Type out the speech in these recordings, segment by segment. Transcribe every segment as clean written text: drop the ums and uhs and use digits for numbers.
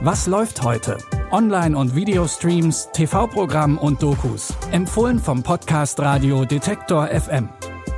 Was läuft heute? Online- und Videostreams, TV-Programm und Dokus. Empfohlen vom Podcast Radio Detektor FM.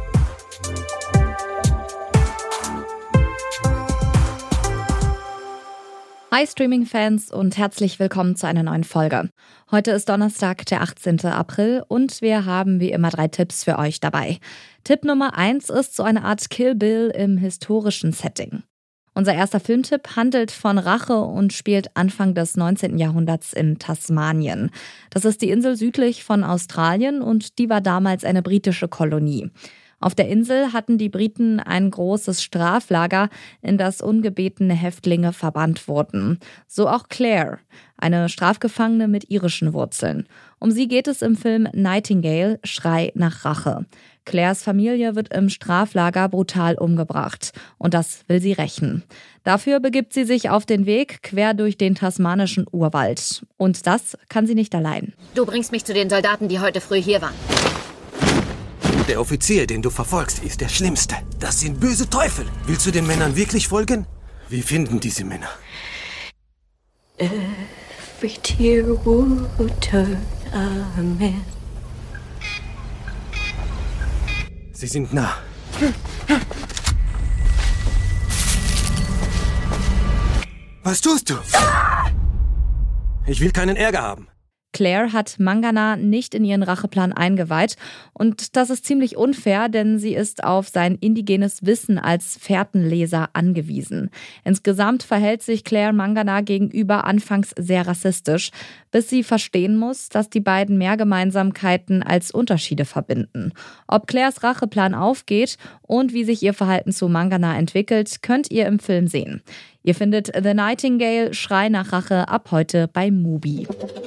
Hi Streaming-Fans und herzlich willkommen zu einer neuen Folge. Heute ist Donnerstag, der 18. April und wir haben wie immer 3 Tipps für euch dabei. Tipp Nummer 1 ist so eine Art Kill Bill im historischen Setting. Unser erster Filmtipp handelt von Rache und spielt Anfang des 19. Jahrhunderts in Tasmanien. Das ist die Insel südlich von Australien und die war damals eine britische Kolonie. Auf der Insel hatten die Briten ein großes Straflager, in das ungebetene Häftlinge verbannt wurden. So auch Claire, eine Strafgefangene mit irischen Wurzeln. Um sie geht es im Film Nightingale, Schrei nach Rache. Claires Familie wird im Straflager brutal umgebracht und das will sie rächen. Dafür begibt sie sich auf den Weg quer durch den tasmanischen Urwald. Und das kann sie nicht allein. Du bringst mich zu den Soldaten, die heute früh hier waren. Der Offizier, den du verfolgst, ist der Schlimmste. Das sind böse Teufel. Willst du den Männern wirklich folgen? Wir finden diese Männer. Every tear would turn a man. Sie sind nah. Was tust du? Ich will keinen Ärger haben. Claire hat Mangana nicht in ihren Racheplan eingeweiht und das ist ziemlich unfair, denn sie ist auf sein indigenes Wissen als Fährtenleser angewiesen. Insgesamt verhält sich Claire Mangana gegenüber anfangs sehr rassistisch, bis sie verstehen muss, dass die beiden mehr Gemeinsamkeiten als Unterschiede verbinden. Ob Claires Racheplan aufgeht und wie sich ihr Verhalten zu Mangana entwickelt, könnt ihr im Film sehen. Ihr findet The Nightingale, Schrei nach Rache ab heute bei Mubi.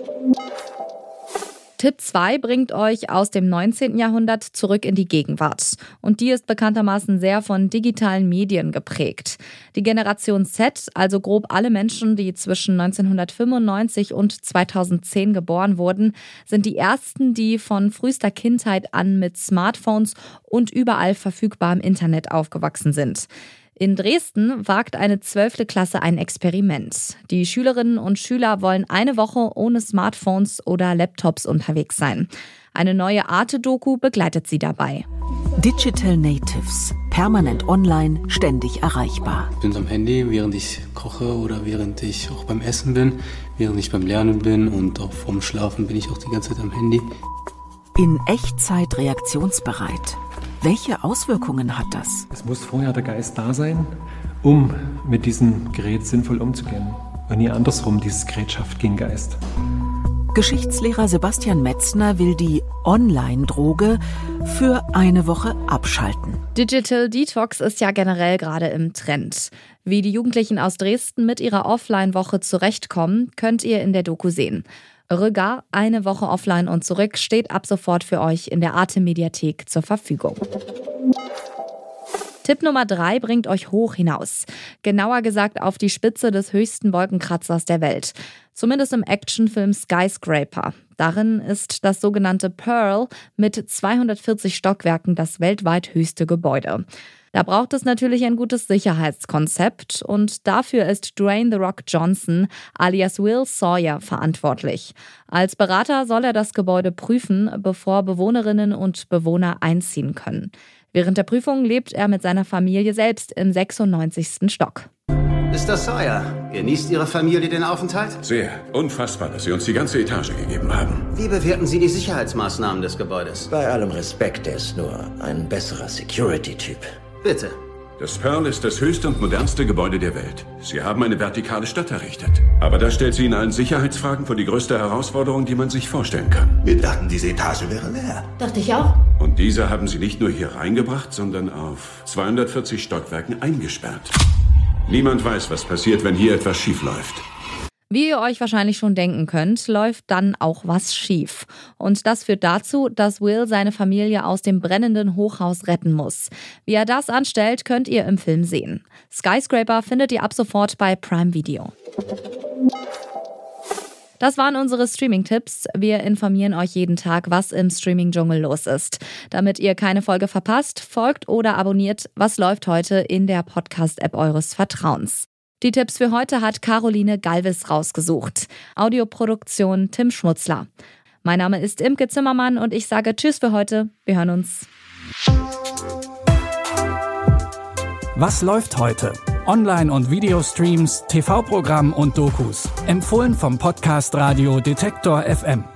Tipp 2 bringt euch aus dem 19. Jahrhundert zurück in die Gegenwart. Und die ist bekanntermaßen sehr von digitalen Medien geprägt. Die Generation Z, also grob alle Menschen, die zwischen 1995 und 2010 geboren wurden, sind die ersten, die von frühester Kindheit an mit Smartphones und überall verfügbarem Internet aufgewachsen sind. In Dresden wagt eine 12. Klasse ein Experiment. Die Schülerinnen und Schüler wollen eine Woche ohne Smartphones oder Laptops unterwegs sein. Eine neue Arte-Doku begleitet sie dabei. Digital Natives. Permanent online, ständig erreichbar. Ich bin am Handy, während ich koche oder während ich auch beim Essen bin, während ich beim Lernen bin und auch vorm Schlafen bin ich auch die ganze Zeit am Handy. In Echtzeit reaktionsbereit. Welche Auswirkungen hat das? Es muss vorher der Geist da sein, um mit diesem Gerät sinnvoll umzugehen. Und nie andersrum, dieses Gerät schafft keinen Geist. Geschichtslehrer Sebastian Metzner will die Online-Droge für eine Woche abschalten. Digital Detox ist ja generell gerade im Trend. Wie die Jugendlichen aus Dresden mit ihrer Offline-Woche zurechtkommen, könnt ihr in der Doku sehen. Regard, eine Woche offline und zurück, steht ab sofort für euch in der Arte-Mediathek zur Verfügung. Tipp Nummer 3 bringt euch hoch hinaus. Genauer gesagt auf die Spitze des höchsten Wolkenkratzers der Welt. Zumindest im Actionfilm Skyscraper. Darin ist das sogenannte Pearl mit 240 Stockwerken das weltweit höchste Gebäude. Da braucht es natürlich ein gutes Sicherheitskonzept und dafür ist Dwayne „The Rock“ Johnson alias Will Sawyer verantwortlich. Als Berater soll er das Gebäude prüfen, bevor Bewohnerinnen und Bewohner einziehen können. Während der Prüfung lebt er mit seiner Familie selbst im 96. Stock. Mr. Sawyer, genießt Ihre Familie den Aufenthalt? Sehr. Unfassbar, dass Sie uns die ganze Etage gegeben haben. Wie bewerten Sie die Sicherheitsmaßnahmen des Gebäudes? Bei allem Respekt, er ist nur ein besserer Security-Typ. Bitte. Das Pearl ist das höchste und modernste Gebäude der Welt. Sie haben eine vertikale Stadt errichtet. Aber das stellt Sie in allen Sicherheitsfragen vor die größte Herausforderung, die man sich vorstellen kann. Wir dachten, diese Etage wäre leer. Dachte ich auch. Und diese haben Sie nicht nur hier reingebracht, sondern auf 240 Stockwerken eingesperrt. Niemand weiß, was passiert, wenn hier etwas schief läuft. Wie ihr euch wahrscheinlich schon denken könnt, läuft dann auch was schief. Und das führt dazu, dass Will seine Familie aus dem brennenden Hochhaus retten muss. Wie er das anstellt, könnt ihr im Film sehen. Skyscraper findet ihr ab sofort bei Prime Video. Das waren unsere Streaming-Tipps. Wir informieren euch jeden Tag, was im Streaming-Dschungel los ist. Damit ihr keine Folge verpasst, folgt oder abonniert Was läuft heute in der Podcast-App eures Vertrauens. Die Tipps für heute hat Caroline Galvis rausgesucht. Audioproduktion Tim Schmutzler. Mein Name ist Imke Zimmermann und ich sage Tschüss für heute. Wir hören uns. Was läuft heute? Online- und Videostreams, TV-Programm und Dokus. Empfohlen vom Podcast Radio Detektor FM.